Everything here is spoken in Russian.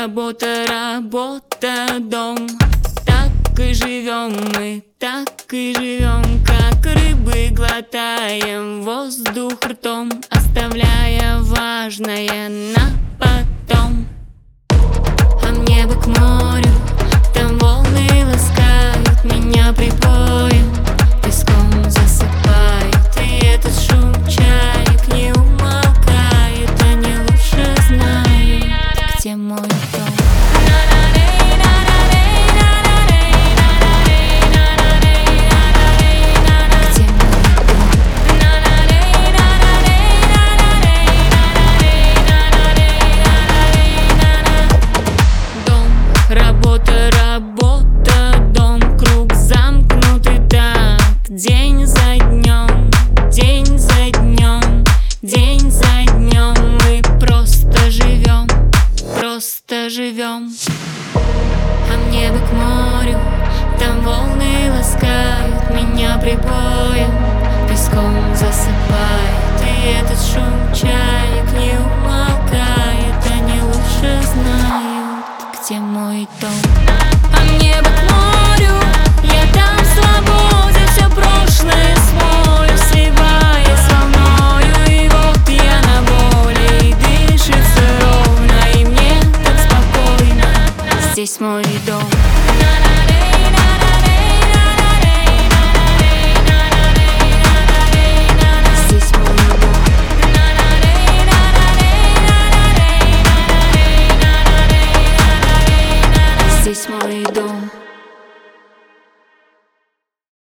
Работа, работа, дом. Так и живем мы, так и живем, как рыбы глотаем воздух ртом, оставляя важное на потом. А мне бы к морю, там волны ласкают меня прибоем, песком засыпают, и этот шум чаек не умолкает. Они лучше знают, где мой дом. Работа, работа, дом, круг замкнутый так. День за днем, день за днем, день за днем. Мы просто живем, просто живем. А мне бы к морю, там волны ласкают меня прибоем, песком засыпает, и этот шум чаек не умолкает. Они лучше знают, где мой дом. А мне бы к морю, я там в свободе все прошлое смою, сливаясь волною. И вот я на воле, и дышится ровно, и мне так спокойно. Здесь мой дом. Здесь мой дом.